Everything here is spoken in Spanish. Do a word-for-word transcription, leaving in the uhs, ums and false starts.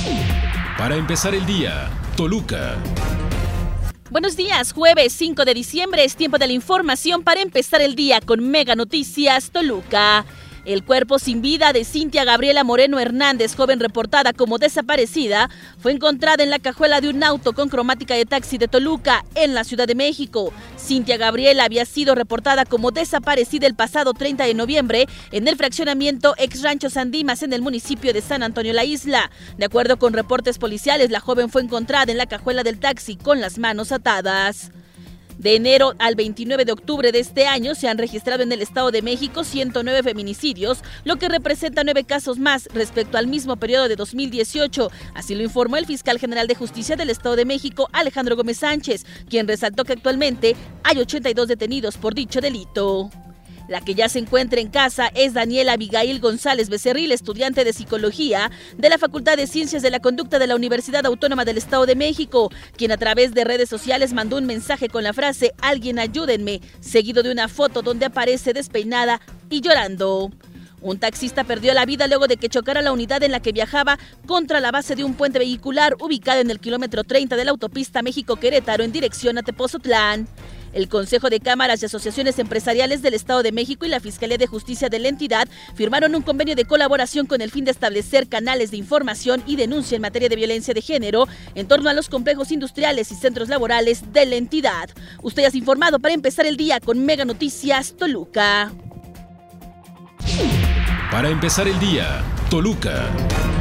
Para empezar el día, Toluca. Buenos días, jueves cinco de diciembre, es tiempo de la información para empezar el día con Mega Noticias Toluca. El cuerpo sin vida de Cintia Gabriela Moreno Hernández, joven reportada como desaparecida, fue encontrada en la cajuela de un auto con cromática de taxi de Toluca, en la Ciudad de México. Cintia Gabriela había sido reportada como desaparecida el pasado treinta de noviembre en el fraccionamiento Ex Rancho San Dimas en el municipio de San Antonio La Isla. De acuerdo con reportes policiales, la joven fue encontrada en la cajuela del taxi con las manos atadas. De enero al veintinueve de octubre de este año se han registrado en el Estado de México ciento nueve feminicidios, lo que representa nueve casos más respecto al mismo periodo de dos mil dieciocho. Así lo informó el fiscal general de justicia del Estado de México, Alejandro Gómez Sánchez, quien resaltó que actualmente hay ochenta y dos detenidos por dicho delito. La que ya se encuentra en casa es Daniela Abigail González Becerril, estudiante de Psicología de la Facultad de Ciencias de la Conducta de la Universidad Autónoma del Estado de México, quien a través de redes sociales mandó un mensaje con la frase "Alguien ayúdenme", seguido de una foto donde aparece despeinada y llorando. Un taxista perdió la vida luego de que chocara la unidad en la que viajaba contra la base de un puente vehicular ubicado en el kilómetro treinta de la autopista México-Querétaro en dirección a Tepozotlán. El Consejo de Cámaras y Asociaciones Empresariales del Estado de México y la Fiscalía de Justicia de la entidad firmaron un convenio de colaboración con el fin de establecer canales de información y denuncia en materia de violencia de género en torno a los complejos industriales y centros laborales de la entidad. Usted ya es informado para empezar el día con Mega Noticias Toluca. Para empezar el día, Toluca.